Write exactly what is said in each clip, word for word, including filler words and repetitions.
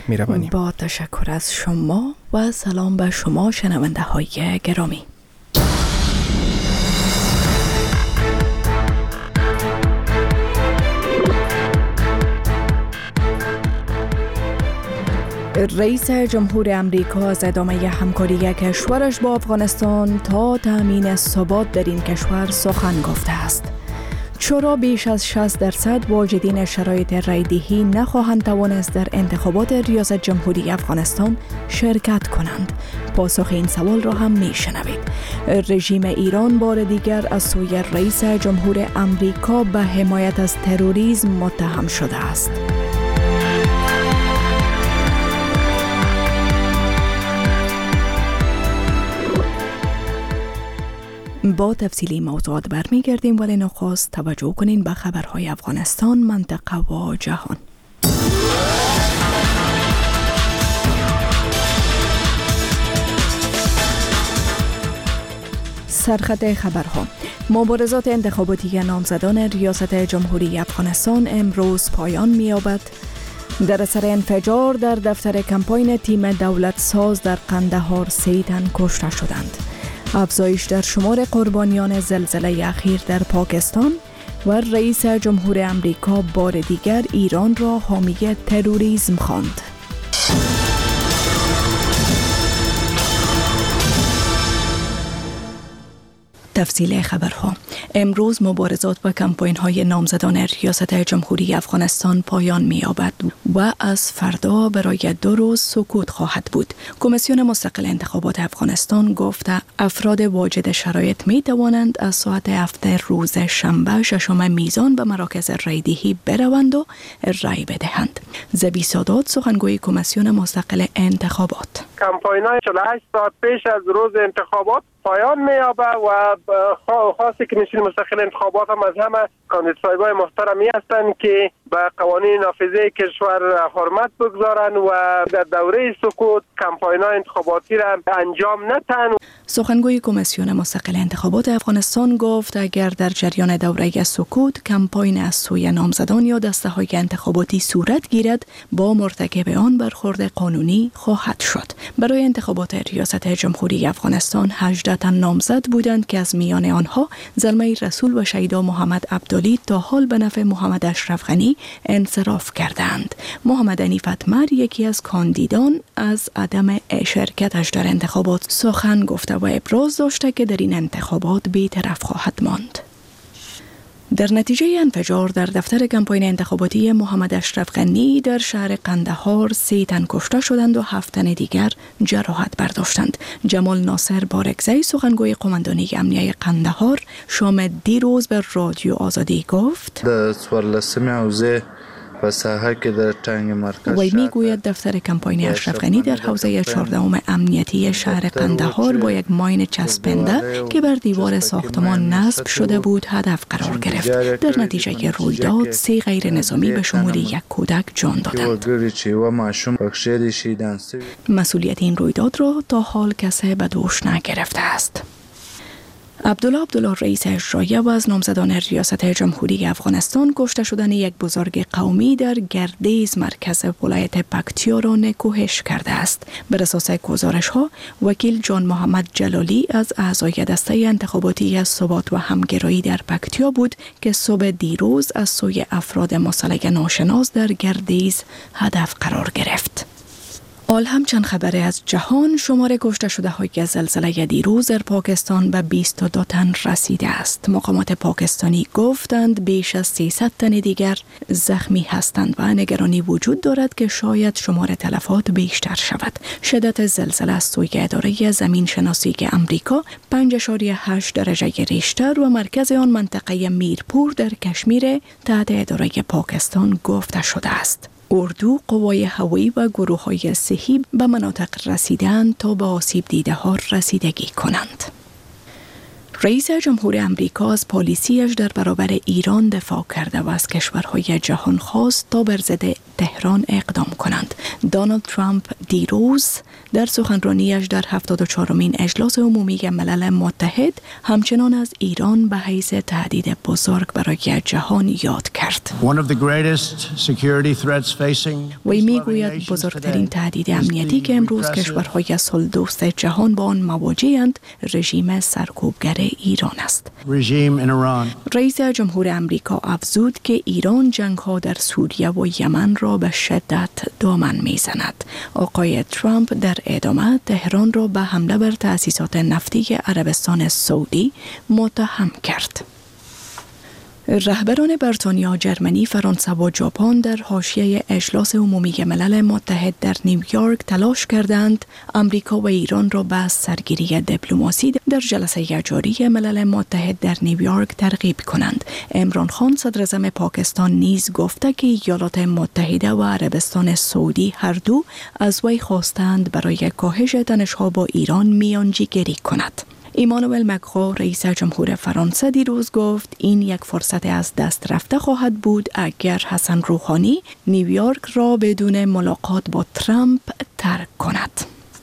می‌رویم. با تشکر از شما و سلام به شما شنونده های گرامی. رئیس جمهور امریکا از ادامه همکاری کشورش با افغانستان تا تأمین ثبات در این کشور سخن گفته است. چرا بیش از شصت درصد واجدین شرایط رایدهی نخواهند توانست در انتخابات ریاست جمهوری افغانستان شرکت کنند؟ پاسخ این سوال را هم میشنوید. رژیم ایران بار دیگر از سوی رئیس جمهور امریکا به حمایت از تروریسم متهم شده است. با تفصیلی موضوعات برمیگردیم، ولی نخست توجه کنین به خبرهای افغانستان، منطقه و جهان. سرخط خبرها. مبارزات انتخاباتی نامزدان ریاست جمهوری افغانستان امروز پایان می‌یابد. در اثر انفجار در دفتر کمپاین تیم دولت ساز در قندهار سه تن کشته شدند. افزایش در شمار قربانیان زلزله اخیر در پاکستان و رئیس جمهور امریکا بار دیگر ایران را حامی تروریسم خواند. تفصیل خبرها. امروز مبارزات و کمپاین های نامزدان ریاست جمهوری افغانستان پایان می‌یابد و از فردا برای دو روز سکوت خواهد بود. کمیسیون مستقل انتخابات افغانستان گفته افراد واجد شرایط می توانند از ساعت هفت روز شنبه ششم میزان به مراکز رایدهی بروند و رای بدهند. زبی سادات، سخنگوی کمیسیون مستقل انتخابات: کمپاین های چهل و هشت ساعت پیش از روز انتخابات پایان می‌یابد و خاصی که کمیسیون مستقل انتخابات هم از همه کاندیدای محترمی هستند که به قوانین نافذه کشور حرمت بگذارند و در دوره سکوت کمپاین‌های انتخاباتی را انجام ندهند. سخنگوی کمیسیون مستقل انتخابات افغانستان گفت اگر در جریان دوره سکوت کمپاین از سوی نامزدان یا دسته‌های انتخاباتی صورت گیرد، با مرتکب آن برخورد قانونی خواهد شد. برای انتخابات ریاست جمهوری افغانستان هجده تن نامزد بودند که از میان آنها زلمه رسول و شیدا محمد عبدالی تا حال به نفع محمد اشرف غنی انصراف کردند. محمد حنیف اتمر، یکی از کاندیدان، از عدم شرکتش در انتخابات سخن گفته و ابراز داشته که در این انتخابات بی‌طرف خواهد ماند. در نتیجه انفجار در دفتر کمپاین انتخاباتی محمد اشرف غنی در شهر قندهار سه تن کشته شدند و هفت تن دیگر جراحت برداشتند. جمال ناصر بارگزی، سخنگوی قماندانی امنیه قندهار، شام دیروز به رادیو آزادی گفت در څوارلسمې حوزه و ساحه که در تنگ مرکز وی میگوید دفتر کمپاین اشرف غنی در حوزه چهاردهم امنیتی شهر قندهار با یک ماین چسبنده که بر دیوار ساختمان نصب شده بود هدف قرار گرفت. در نتیجه رویداد سه غیر نظامی به شمول یک کودک جان دادند. مسئولیت این رویداد را تا حال کسی به دوش نگرفته است. عبدالله عبدالله، رئیس اجرایی و از نامزدان ریاست جمهوری افغانستان، کشته شدن یک بزرگ قومی در گردیز مرکز ولایت پکتیا را نکوهش کرده است. بر اساس گزارش‌ها، وکیل جان محمد جلالی از اعضای دسته انتخاباتی ثبات و همگرایی در پکتیا بود که صبح دیروز از سوی افراد مسلح ناشناس در گردیز هدف قرار گرفت. حال هم چند خبره از جهان. شمار کشته شده های زلزله دیروز در پاکستان به بیست و دو تن رسیده است. مقامات پاکستانی گفتند بیش از سیصد تن دیگر زخمی هستند و نگرانی وجود دارد که شاید شمار تلفات بیشتر شود. شدت زلزله از سوی اداره زمین شناسی امریکا پنج اشاریه هشت درجه ریشتر و مرکز آن منطقه میرپور در کشمیر تحت اداره پاکستان گفته شده است. اردو، قوای هوایی و گروه‌های صحی به مناطق رسیدند تا به آسیب دیده ها رسیدگی کنند. رئیس جمهور امریکا از پالیسیش در برابر ایران دفاع کرده و از کشورهای جهان خواست تا بر ضد تهران اقدام کنند. دونالد ترامپ دیروز در سخنرانیش در هفتاد و چهارمین اجلاس عمومی ملل متحد همچنان از ایران به حیث تهدید بزرگ برای جهان یاد کرد. کرد. وی میگوید بزرگترین تهدید امنیتی که امروز کشورهای صلح دوست جهان با آن مواجه‌اند رژیم سرکوبگر ایران است. رئیس جمهور امریکا افزود که ایران جنگ‌ها در سوریه و یمن را به شدت دامن می‌زند. آقای ترامپ در ادامه تهران را به حمله بر تأسیسات نفتی عربستان سعودی متهم کرد. رهبران بریتانیا، جرمنی، فرانسه و ژاپن در حاشیه اجلاس عمومی ملل متحد در نیویورک تلاش کردند امریکا و ایران را به سرگیری دیپلماسی در جلسه جاری ملل متحد در نیویورک ترغیب کنند. عمران خان صدراعظم پاکستان نیز گفته که ایالات متحده و عربستان سعودی هر دو از وی خواستند برای کاهش تنش‌ها با ایران میانجیگری کند. ایمانوئل مکرون رئیس جمهور فرانسه دیروز گفت این یک فرصت از دست رفته خواهد بود اگر حسن روحانی نیویورک را بدون ملاقات با ترامپ ترک کند.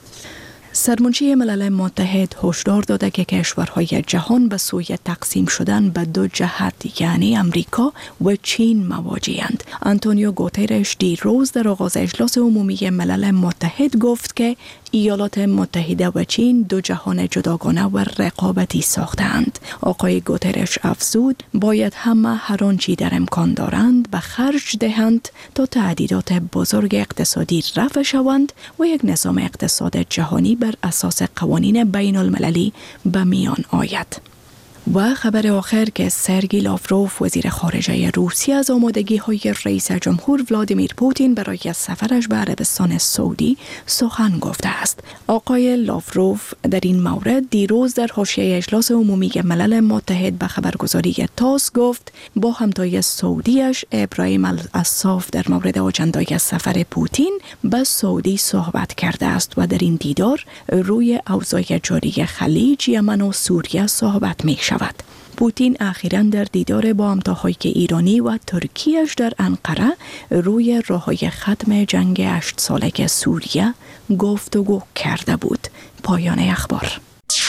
سرمنشی ملل متحد هشدار داده که کشورهای جهان به سوی تقسیم شدن به دو جهت یعنی امریکا و چین مواجه‌اند. آنتونیو گوترش دیروز در آغاز اجلاس عمومی ملل متحد گفت که ایالات متحده و چین دو جهان جداگانه و رقابتی ساختند. آقای گوترش افزود باید همه هر آنچه در امکان دارند به خرج دهند تا تهدیدات بزرگ اقتصادی رفع شوند و یک نظام اقتصاد جهانی بر اساس قوانین بین المللی به میان آید. و خبر آخر که سرگئی لاوروف وزیر خارجه روسیه از آمادگی های رئیس جمهور ولادیمیر پوتین برای سفرش به عربستان سعودی سخن گفته است. آقای لاوروف در این مورد دیروز در حاشیه اجلاس عمومی ملل متحد به خبرگزاری تاس گفت با همتای سعودیش ابراهیم العصاف در مورد آجندای سفر پوتین به سعودی صحبت کرده است و در این دیدار روی اوضاع جاری خلیج، یمن و سوریه صحبت می شود. پوتین اخیراً در دیدار با همتاهای ایرانی و ترکیه‌اش در انقره روی راه‌های ختم جنگ هشت ساله سوریه گفتگو کرده بود. پایان اخبار.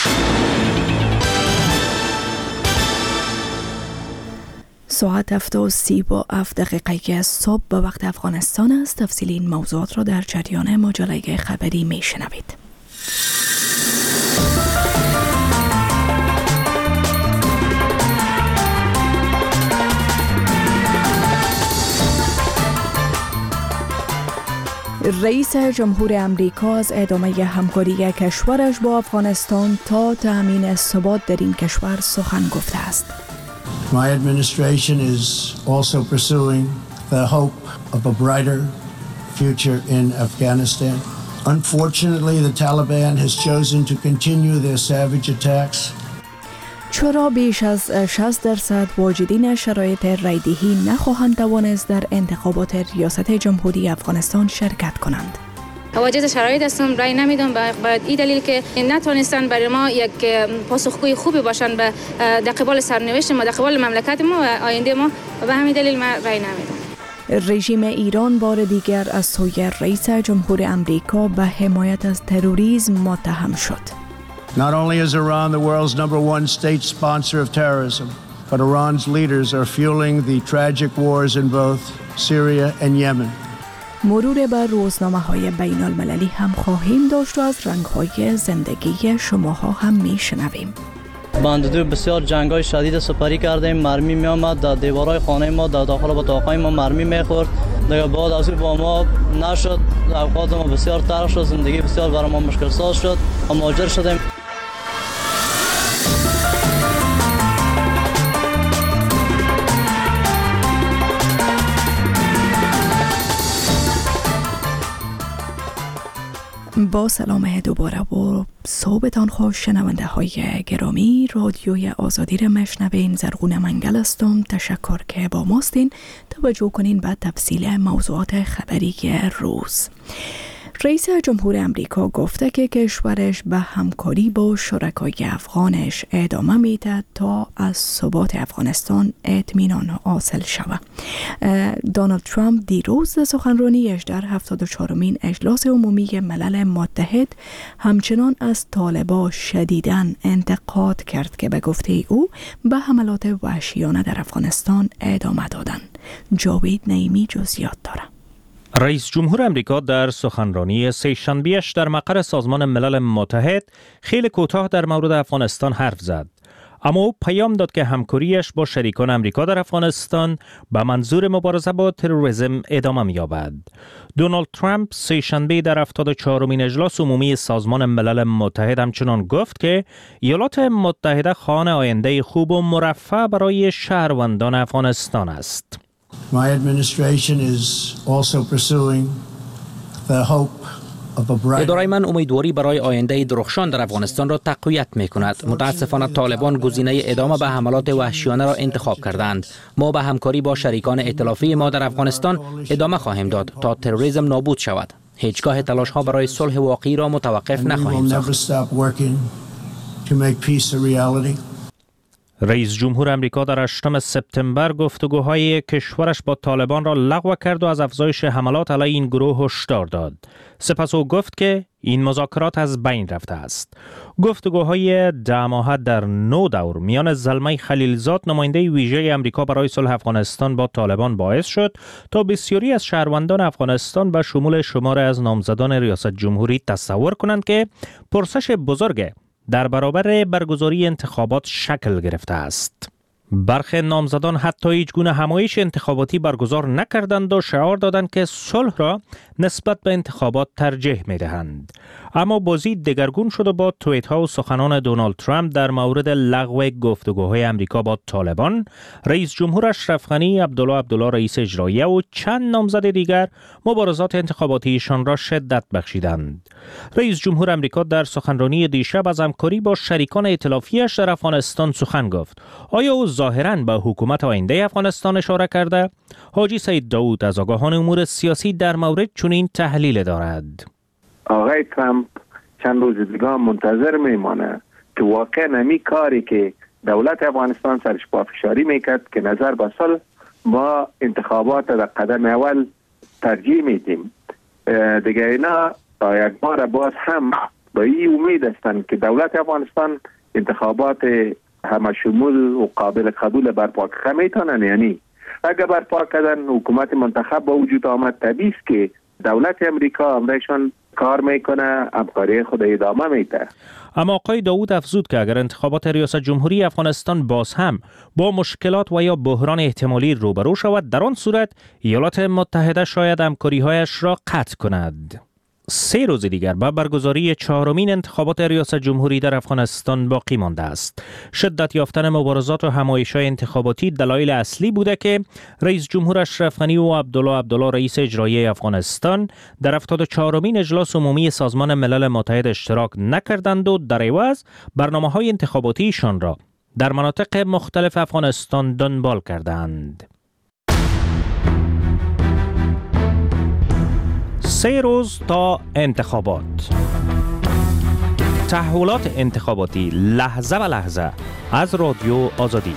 ساعت هفت و سی و هفت دقیقه صبح به وقت افغانستان است. تفصیل این موضوعات را در جریان مجله خبری می شنوید. رئیس جمهور امریکا از ادامه همکاری کشورش با افغانستان تا تأمین ثبات در این کشور سخن گفته است. My administration is also pursuing the hope of a brighter future in Afghanistan. Unfortunately, the Taliban has chosen to continue their savage attacks. چرا بیش از شصت درصد واجدین شرایط رایدهی نخواهند توانست در انتخابات ریاست جمهوری افغانستان شرکت کنند؟ واجد شرایط هستم، رای نمیدم به این دلیل که نتونستن برای ما یک پاسخگوی خوبی باشن به در قبال سرنوشت ما، در قبال مملکت ما و آینده ما، و به همین دلیل من رای نمیدم. رژیم ایران بار دیگر از سوی رئیس جمهور امریکا به حمایت از تروریسم متهم شد. Not only is Iran the world's number one state sponsor of terrorism, but Iran's leaders are fueling the tragic wars in both Syria and Yemen. مرور بر روزنامه‌های بین المللی هم خواهیم داشت و از رنگ‌های زندگی شماها هم میشنویم. بندودو بسیار جنگ‌های شدید سپری کردیم، مرمی می‌آمد در دیوارهای خانه ما، در داخل اتاق‌های ما مرمی می‌خورد. دیگه بعد از با ما نشد، اوقات ما بسیار تلخ شد، زندگی بسیار برای ما مشکل ساز شد و مهاجر شدیم. با سلام دوباره و صحبتان خوش شنونده های گرامی. رادیوی آزادی را مشنوین. زرغون منگل هستم. تشکر که با ماستین. توجه کنین به تفصیل موضوعات خبری روز. رئیس جمهور امریکا گفته که کشورش به همکاری با شرکای افغانش ادامه میده تا از ثبات افغانستان اطمینان حاصل شود. دونالد ترامپ دیروز در سخنرانیش در هفتاد و چهارمین اجلاس عمومی ملل متحد همچنان از طالبان شدیداً انتقاد کرد که به گفته او به حملات وحشیانه در افغانستان ادامه دادن. جاوید نعیمی جزئیات داره. رئیس جمهور امریکا در سخنرانی سه‌شنبه‌اش در مقر سازمان ملل متحد خیلی کوتاه در مورد افغانستان حرف زد. اما او پیام داد که همکاریش با شریکان امریکا در افغانستان به منظور مبارزه با تروریسم ادامه می‌یابد. دونالد ترامپ سه‌شنبه در هفتاد و چهارمین اجلاس عمومی سازمان ملل متحد همچنان گفت که ایالات متحده خانه آینده خوب و مرفه برای شهروندان افغانستان است. My administration is also pursuing the hope of a bright. اداره من امیدواری برای آینده درخشان در افغانستان را تقویت می کند. متاسفانه طالبان گزینه ادامه به حملات وحشیانه را انتخاب کردند. ما به همکاری با شریکان ائتلافی ما در افغانستان ادامه خواهیم داد تا تروریسم نابود شود. هیچگاه تلاش ها برای صلح واقعی را متوقف نخواهیم ساخت. رئیس جمهور امریکا در هشتم سپتامبر گفتگوهای کشورش با طالبان را لغو کرد و از افزایش حملات علیه این گروه هشدار داد. سپس او گفت که این مذاکرات از بین رفته است. گفتگوهای ده ماهه در نو دور میان زلمه خلیلزاد نماینده ویژه امریکا برای صلح افغانستان با طالبان باعث شد تا بسیاری از شهروندان افغانستان به شمول شماری از نامزدان ریاست جمهوری تصور کنند که پرسش بزرگ در برابر برگزاری انتخابات شکل گرفته است. برخی نامزدان حتی هیچ گونه همایش انتخاباتی برگزار نکردند و شعار دادند که صلح را نسبت به انتخابات ترجیح می دهند. اما بازی دگرگون شد و با توییت ها و سخنان دونالد ترامپ در مورد لغو گفتگوهای امریکا با طالبان، رئیس جمهور اشرف غنی، عبدالله عبدالله رئیس اجراییه و چند نامزد دیگر مبارزات انتخاباتیشان را شدت بخشیدند. رئیس جمهور امریکا در سخنرانی دیشب از همکاری با شریکان ائتلافی‌اش در افغانستان سخن گفت. آیا او ظاهراً به حکومت آینده افغانستان اشاره کرده؟ حاجی سید داود از آگاهان امور سیاسی در مورد چنین تحلیل دارد. آقای ترامپ چند روز دیگه منتظر میمانه که واقعا نمی کاری که دولت افغانستان سرش پافشاری میکرد که نظر به صلح با انتخابات در قدم اول ترجیح میدیم. دیگه اینا یک بار باز هم با این امید هستند که دولت افغانستان انتخابات همه شمول و قابل قبول برپا کنه میتونن. یعنی اگر برپا کردن حکومت منتخب با وجود آمد، طبیعی است که دولت امریکا امرایشان کار میکنه، همکاری خود ادامه میده. اما آقای داود افزود که اگر انتخابات ریاست جمهوری افغانستان باز هم با مشکلات و یا بحران احتمالی روبرو شود، در آن صورت ایالات متحده شاید همکاری‌هایش را قطع کند. سه روز دیگر با برگزاری چهارمین انتخابات ریاست جمهوری در افغانستان باقی مانده است. شدت یافتن مبارزات و همایش‌های انتخاباتی دلایل اصلی بوده که رئیس جمهور اشرف غنی و عبدالله عبدالله رئیس اجرایی افغانستان در هفتاد و چهارمین اجلاس عمومی سازمان ملل متحد اشتراک نکردند و در عوض برنامه‌های انتخاباتیشان را در مناطق مختلف افغانستان دنبال کردند. سه روز تا انتخابات. تحولات انتخاباتی لحظه به لحظه از رادیو آزادی.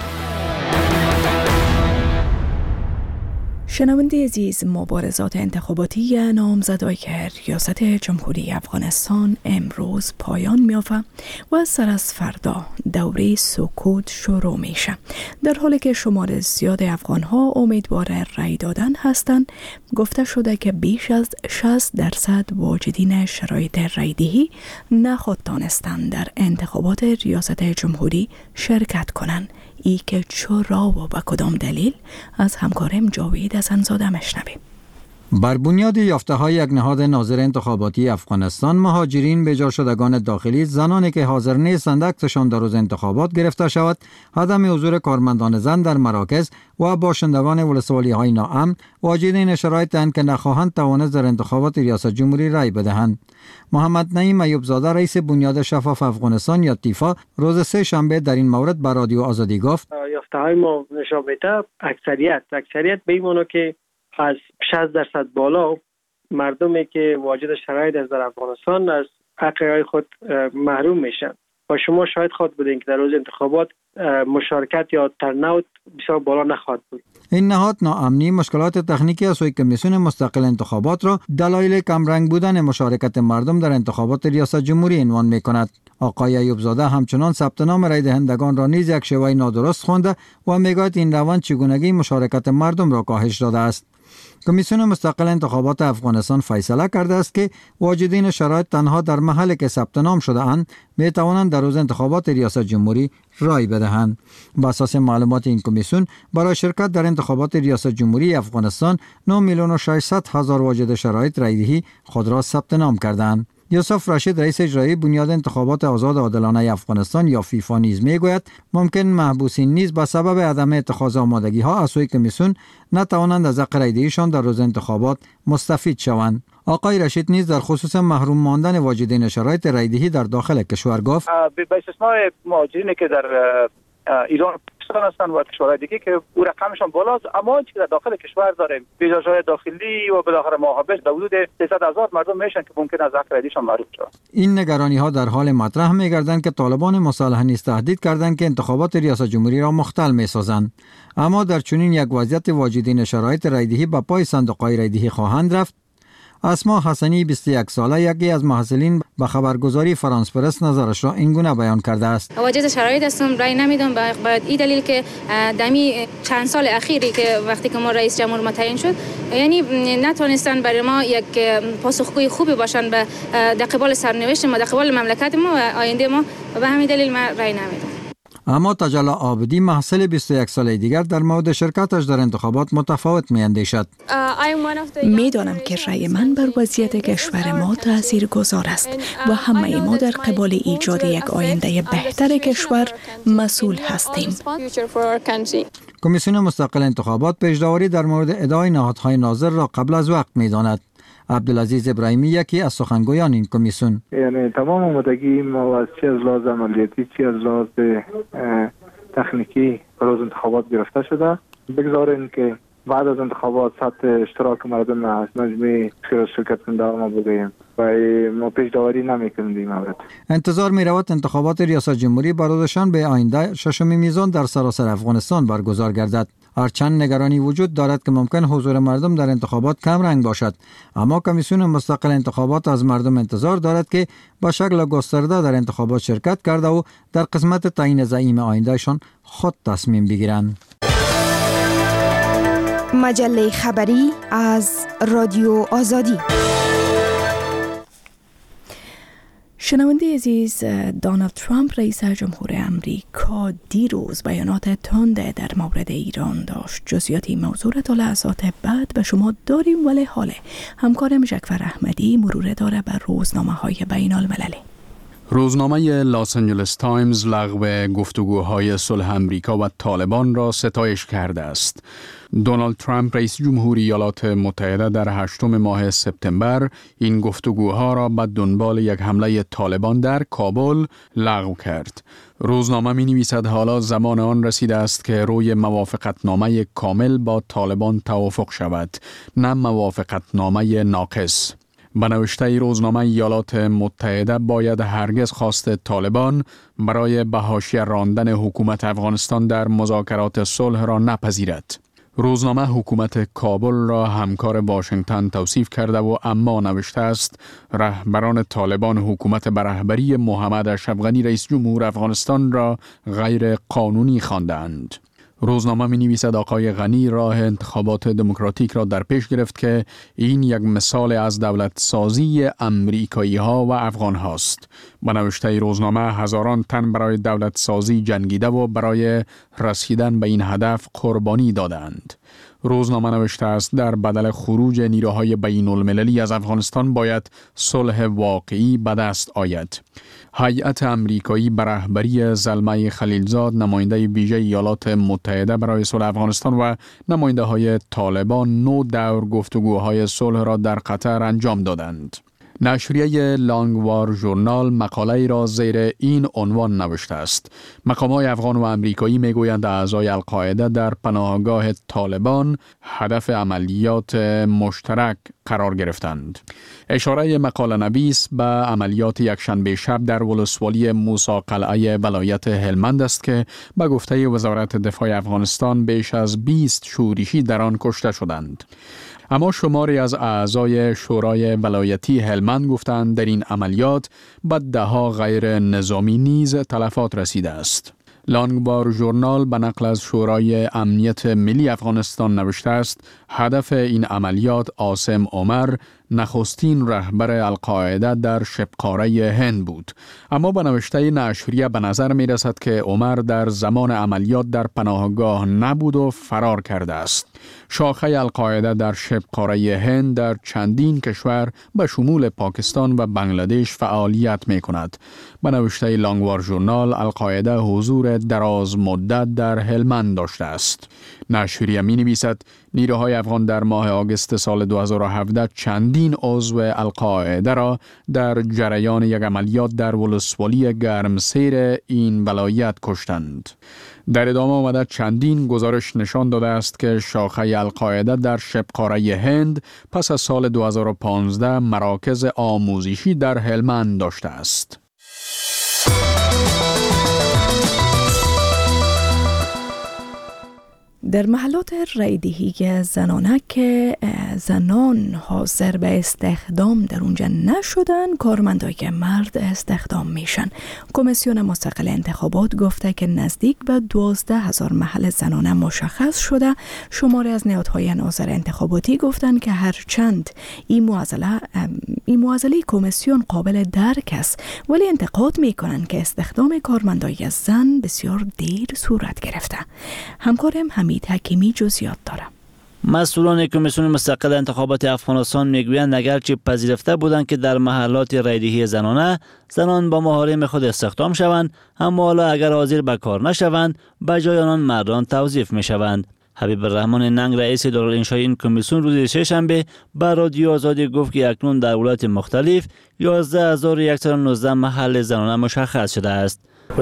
شنونده عزیز، مبارزات انتخاباتی نامزدای ریاست جمهوری افغانستان امروز پایان می‌یافت و سر از فردا دوره سکوت شروع میشه. در حالی که شمار زیاد افغان‌ها امیدوار رأی دادن هستند، گفته شده که بیش از شصت درصد واجدین شرایط رأی‌دهی نخود دانستند در انتخابات ریاست جمهوری شرکت کنند. ای که چرا و به کدام دلیل از همکارم جاوید حسن‌زاده مشنویم. بر بنیاد یافته‌های یک نهاد ناظر انتخاباتی افغانستان، مهاجرین به جا شدگان داخلی، زنانی که حاضر نیستند عکسشان در روز انتخابات گرفته شود، عدم حضور کارمندان زن در مراکز و باشندگان ولسوالی‌های ناامن واجدین شرایطند که نخواهند توانست در انتخابات ریاست جمهوری رای بدهند. محمد نعیم ایوبزاده رئیس بنیاد شفاف افغانستان یا تیفا روز سه شنبه در این مورد به رادیو آزادی گفت: یافته‌های ما نشان میده اکثریت اکثریت به این معنی که از شصت درصد بالا مردمی که واجد شرایط از در افغانستان از حقوق خود محروم میشن و شما شاید خواهد بودین که در روز انتخابات مشارکت یا ترنوت بسیار بالا نخواهد بود. این نهاد ناامنی، مشکلات تکنیکی از سوی کمیسیون مستقل انتخابات را دلایل کمرنگ بودن مشارکت مردم در انتخابات ریاست جمهوری عنوان می‌کند. آقای ایوب زاده همچنان ثبت نام رای دهندگان را نیز یک شیوه نادرست خوانده و میگوید این روند چگونگی مشارکت مردم را کاهش داده است. کمیسیون مستقل انتخابات افغانستان فیصله کرده است که واجدین شرایط تنها در محلی که ثبت نام شده اند می توانند در روز انتخابات ریاست جمهوری رای بدهند. بر اساس معلومات این کمیسیون برای شرکت در انتخابات ریاست جمهوری افغانستان نه میلیون و ششصد هزار واجد شرایط رایدهی خود را ثبت نام کردند. یوسف رشید رئیس اجرایی بنیاد انتخابات آزاد عادلانه افغانستان یا فیفا نیز میگوید ممکن محبوسین نیز به سبب عدم اتخاذ آمادگی ها از سوی کمیسیون نتوانند از حق رایدهیشان در روز انتخابات مستفید شوند. آقای رشید نیز در خصوص محروم ماندن واجدین شرایط رایدهی در داخل کشور گفت به استثنای مهاجرینی که در ایران هستند و کشورهای دیگه که او رقمشان بالاست، اما چیزی در داخل کشور داریم ویزاهای داخلی و بالاخره ماهابش در حدود سیصد هزار مردم میشن که ممکن است حق رایدهیشان محروم شود. این نگرانی ها در حال مطرح میگردند که طالبان مصالحه نیز تهدید کردند که انتخابات ریاست جمهوری را مختل میسازند. اما در چنین یک وضعیت واجدین شرایط رایدهی به پای صندوق‌های رایدهی خواهند رفت. اسما حسنی بیست و یک ساله یکی از محصلین به خبرگزاری فرانس پرس نظرش را اینگونه بیان کرده است. واجد شرایط هستم، رای نمیدم باید این دلیل که دمی چند سال اخیری که وقتی که ما رئیس جمهور متعین شد یعنی نتونستن برای ما یک پاسخگوی خوبی باشن به در قبال سرنوشت ما، در قبال مملکت ما و آینده ما و به همین دلیل من رای نمیدم. اما تجلا عابدی محصل بیست و یک ساله دیگر در مورد شرکتش در انتخابات متفاوت می‌اندیشد. میدانم که رأی من بر وضعیت کشور ما تاثیرگذار است و همه ما در قبال ایجاد یک آینده بهتر کشور مسئول هستیم. کمیسیون مستقل انتخابات پیش‌داوری در مورد ادعای نهادهای ناظر را قبل از وقت می‌داند. عبدالعزیز ابراهیمی یکی از سخنگویان این کمیسیون: یعنی تمام آمادگی ما از چه از لحاظ عملیاتی چه از لحاظ تکنیکی روز انتخابات گرفته شده. بگذارین که بعد از انتخابات سطح اشتراک مردم از مجموعه شرکت کننده ما بگوییم و ما پیش داوری نمی‌کنیم این مورد. انتظار می‌رود انتخابات ریاست جمهوری بر روز شنبه آینده ششم میزان در سراسر افغانستان برگزار گردد. هرچند نگرانی وجود دارد که ممکن حضور مردم در انتخابات کم رنگ باشد، اما کمیسیون مستقل انتخابات از مردم انتظار دارد که با شکل گسترده در انتخابات شرکت کرده و در قسمت تعیین زعیم آیندهشان خود تصمیم بگیرند. مجله خبری از رادیو آزادی. شنونده عزیز، دونالد ترامپ رئیس جمهور امریکا دیروز بیانات تند در مورد ایران داشت. جزئیات این موضوع را تا لحظات بعد به شما داریم، ولی حال همکارم جعفر احمدی مرور داره بر روزنامه‌های بین المللی. روزنامه لاس آنجلس تایمز لغو گفتگوهای صلح امریکا و طالبان را ستایش کرده است. دونالد ترامپ رئیس جمهوری ایالات متحده در هشتم ماه سپتامبر این گفتگوها را به دنبال یک حمله طالبان در کابل لغو کرد. روزنامه می نویسد حالا زمان آن رسیده است که روی موافقتنامه کامل با طالبان توافق شود، نه موافقتنامه ناقص. به نوشته روزنامه ایالات متحده باید هرگز خواست طالبان برای به حاشیه راندن حکومت افغانستان در مذاکرات صلح را نپذیرد. روزنامه حکومت کابل را همکار واشنگتن توصیف کرده و اما نوشته است رهبران طالبان حکومت به رهبری محمد اشرف غنی رئیس جمهور افغانستان را غیر قانونی خواندند. روزنامه می نویسد آقای غنی راه انتخابات دموکراتیک را در پیش گرفت که این یک مثال از دولت سازی امریکایی ها و افغان هاست. به نوشته روزنامه هزاران تن برای دولت سازی جنگیده و برای رسیدن به این هدف قربانی دادند. روزنامه نوشته است در بدل خروج نیروهای بین المللی از افغانستان باید صلح واقعی به دست آید. هیئت امریکایی به رهبری زلمه خلیلزاد نماینده ویژه ایالات متحده برای صلح افغانستان و نماینده های طالبان نو دور گفتگوهای صلح را در قطر انجام دادند. نشریه لانگوار ژورنال مقاله را زیر این عنوان نوشته است: مقامات افغان و امریکایی میگویند اعضای القاعده در پناهگاه طالبان هدف عملیات مشترک قرار گرفتند. اشاره مقاله نویس به عملیات یکشنبه شب در ولسوالی موسی قلعه ولایت هلمند است که به گفته وزارت دفاع افغانستان بیش از بیست شورشی در آن کشته شدند. اما شماری از اعضای شورای ولایتی هلمند گفتند در این عملیات به دهها غیر نظامی نیز تلفات رسیده است. لانگوار ژورنال به نقل از شورای امنیت ملی افغانستان نوشته است: هدف این عملیات عاصم عمر، نخستین رهبر القاعده در شبقاره هند بود. اما به نوشته نشریه به نظر می رسد که عمر در زمان عملیات در پناهگاه نبود و فرار کرده است. شاخه القاعده در شبقاره هند در چندین کشور به شمول پاکستان و بنگلادش فعالیت می کند. به نوشته لانگوار ژورنال، القاعده حضور دراز مدت در هلمند داشته است. نشریه می نویسد: نیروهای افغان در ماه آگوست سال دو هزار و هفده چندین عضو القاعده را در جریان یک عملیات در ولسوالی گرمسیر این ولایت کشتند. در ادامه آمده چندین گزارش نشان داده است که شاخه القاعده در شبقاره هند پس از سال دو هزار و پانزده مراکز آموزشی در هلمند داشته است. در محلات رایدهی زنانه که زنان حاضر به استخدام در اونجا نشدن، کارمندای مرد استخدام میشن. کمیسیون مستقل انتخابات گفته که نزدیک به دوازده هزار محل زنانه مشخص شده. شماری از نهادهای ناظر انتخاباتی گفتن که هرچند این معضله این معضله کمیسیون قابل درک است، ولی انتقاد میکنن که استخدام کارمندای زن بسیار دیر صورت گرفته. همکارم حمید حکیمی جزئیات داره. مسئولان کمیسیون مستقل انتخابات افغانستان میگویند اگرچه پذیرفته بودند که در محلات رایدهی زنانه زنان با محارم خود استخدام شوند، اما حالا اگر حاضر به کار نشوند به جای آنان مردان توظیف میشوند. حبیب الرحمن ننگ رئیس دارالانشای این کمیسیون روز سه‌شنبه به رادیو آزادی گفت که اکنون در ولایات مختلف یازده هزار و صد و نوزده محل زنانه مشخص شده است.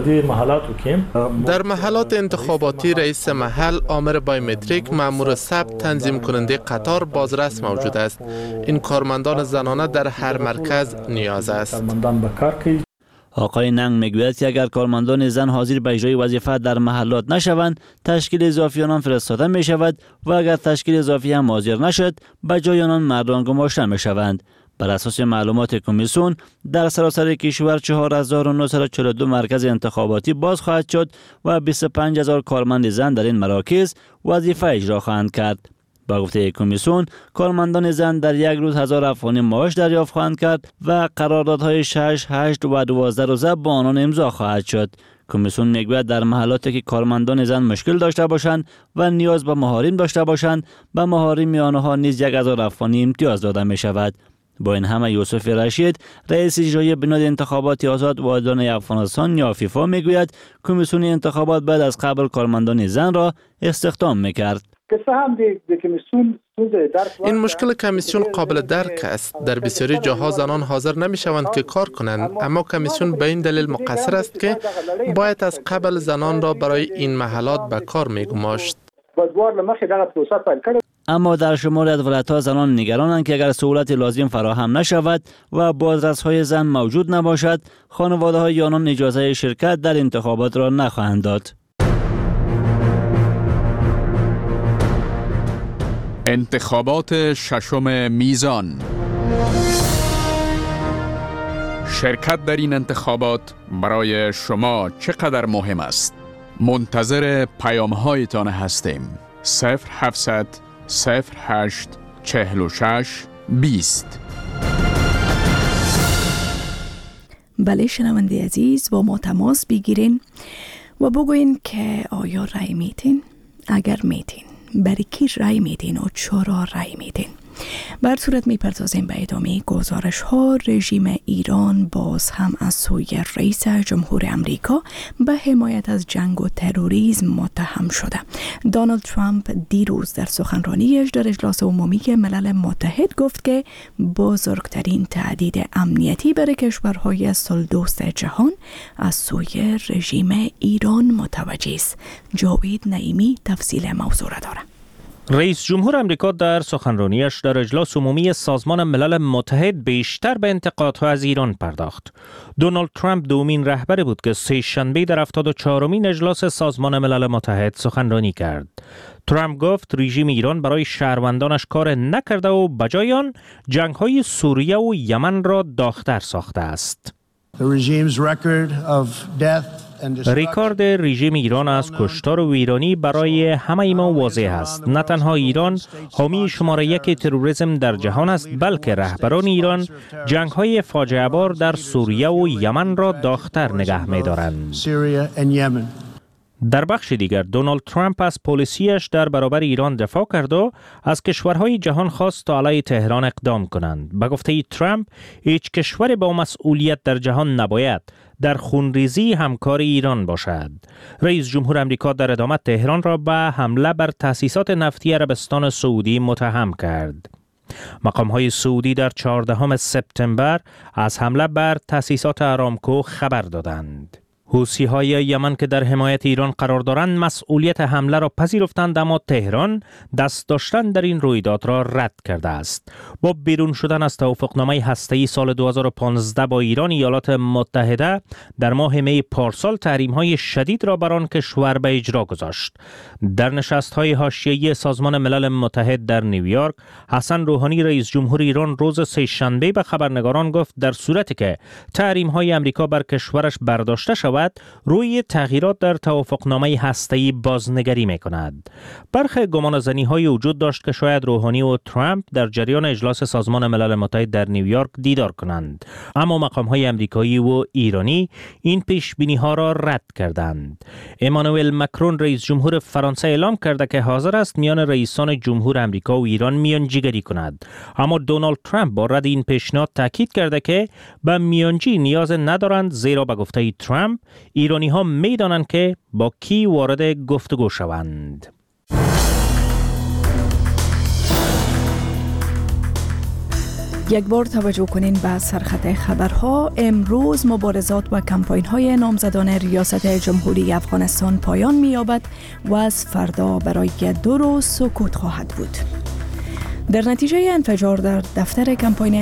در محلات انتخاباتی رئیس محل، آمر بایومتریک، مأمور ثبت، تنظیم کننده قطار، بازرس موجود است. این کارمندان زنانه در هر مرکز نیاز است. آقای ننگ میگوید که اگر کارمندان زن حاضر به اجرای وظیفه در محلات نشوند، تشکیل اضافی آنان فرستاده می شود و اگر تشکیل اضافی هم حاضر نشد، به جای آنان مردان گماشته می شوند. بر اساس معلومات کمیسیون، در سراسر کشور چهار هزار و نهصد و چهل و دو مرکز انتخاباتی باز خواهد شد و بیست و پنج هزار کارمند زن در این مراکز وظیفه اجرا خواهند کرد. با گفته کمیسیون، کارمندان زن در یک روز هزار افغانی معاش دریافت خواهند کرد و قراردادهای شش، هشت و دوازده روزه با آنان امضا خواهد شد. کمیسیون میگوید در محلاتی که کارمندان زن مشکل داشته باشند و نیاز به محارم داشته باشند، به محارم آنها نیز یک هزار افغانی امتیاز داده می شود. با این همه یوسف رشید، رئیس اجرایی بنیاد انتخابات آزاد و عادلانه افغانستان یا فیفا میگوید کمیسیون انتخابات بعد از قبل کارمندان زن را استخدام میکرد. این مشکل کمیسیون قابل درک است. در بسیاری جاها زنان حاضر نمی شوند که کار کنند، اما کمیسیون به این دلیل مقصر است که باید از قبل زنان را برای این محلات به کار می گماشت. اما در شمال از ولایت‌ها زنان نگرانند که اگر سهولت لازم فراهم نشود و بازرس‌های زن موجود نباشد، خانواده‌های آنان اجازه شرکت در انتخابات را نخواهند داد. انتخابات ششم میزان. شرکت در این انتخابات برای شما چقدر مهم است؟ منتظر پیام‌هایتان هستیم. صفر هفتصد صفر هشت چهل و شش بیست. بله شنونده عزیز، با ما تماس بگیرین و بگوین که آیا رای میتین؟ اگر میتین برای کی رای میدین و چرا رای میدین؟ بر صورت میپردازیم به ادامه گزارش ها. رژیم ایران باز هم از سوی رئیس جمهور امریکا به حمایت از جنگ و تروریسم متهم شده. دونالد ترامپ دیروز در سخنرانیش در اجلاس عمومی ملل متحد گفت که بزرگترین تهدید امنیتی برای کشورهای صلح‌دوست جهان از سوی رژیم ایران متوجه است. جاوید نعیمی تفصیل موضوع را دارد. رئیس جمهور امریکا در سخنرانیش در اجلاس عمومی سازمان ملل متحد بیشتر به انتقادها از ایران پرداخت. دونالد ترامپ دومین رهبر بود که سه شنبه در هفتاد و چهارمین اجلاس سازمان ملل متحد سخنرانی کرد. ترامپ گفت رژیم ایران برای شهروندانش کار نکرده و بجای آن جنگ‌های سوریه و یمن را داغ‌تر ساخته است. ریکارد رژیم ایران از کشتار و ویرانی برای همه ما واضح است. نه تنها ایران حامی شماره یک تروریسم در جهان است، بلکه رهبران ایران جنگ‌های فاجعه بار در سوریه و یمن را داغ‌تر نگه می‌دارند. در بخش دیگر دونالد ترامپ از پالیسیش در برابر ایران دفاع کرد و از کشورهای جهان خواست تا علیه تهران اقدام کنند. به گفته ترامپ هیچ کشور با مسئولیت در جهان نباید در خونریزی همکار ایران باشد. رئیس جمهور امریکا در ادامه تهران را به حمله بر تأسیسات نفتی عربستان سعودی متهم کرد. مقام‌های سعودی در چهاردهم سپتامبر از حمله بر تأسیسات آرامکو خبر دادند. حوثی‌های یمن که در حمایت ایران قرار دارند مسئولیت حمله را پذیرفتند، اما تهران دست داشتن در این رویداد را رد کرده است. با بیرون شدن از توافقنامه هسته‌ای سال دو هزار و پانزده با ایران، ایالات متحده در ماه می پارسال تحریم‌های شدید را بر آن کشور به اجرا گذاشت. در نشست‌های حاشیه‌ای سازمان ملل متحد در نیویورک، حسن روحانی رئیس جمهور ایران روز سه‌شنبه به خبرنگاران گفت در صورتی که تحریم‌های آمریکا بر کشورش برداشته شود، روی تغییرات در توافقنامه هسته‌ای بازنگری می‌کند. برخی گمانه‌زنی‌های وجود داشت که شاید روحانی و ترامپ در جریان اجلاس سازمان ملل متحد در نیویورک دیدار کنند، اما مقام‌های آمریکایی و ایرانی این پیش‌بینی‌ها را رد کردند. امانوئل مکرون رئیس جمهور فرانسه اعلام کرده که حاضر است میان رئیسان جمهور آمریکا و ایران میانجیگری کند، اما دونالد ترامپ با رد این پیشنهاد تاکید کرده که به میانجی نیاز ندارند، زیرا به گفته ترامپ ایرانی ها می دانند که با کی وارد گفتگو شوند. یک بار توجه کنین به سرخط خبرها. امروز مبارزات و کمپاین های نامزدان ریاست جمهوری افغانستان پایان می یابد و از فردا برای دو روز سکوت خواهد بود. در نتیجه انفجار در دفتر کمپاین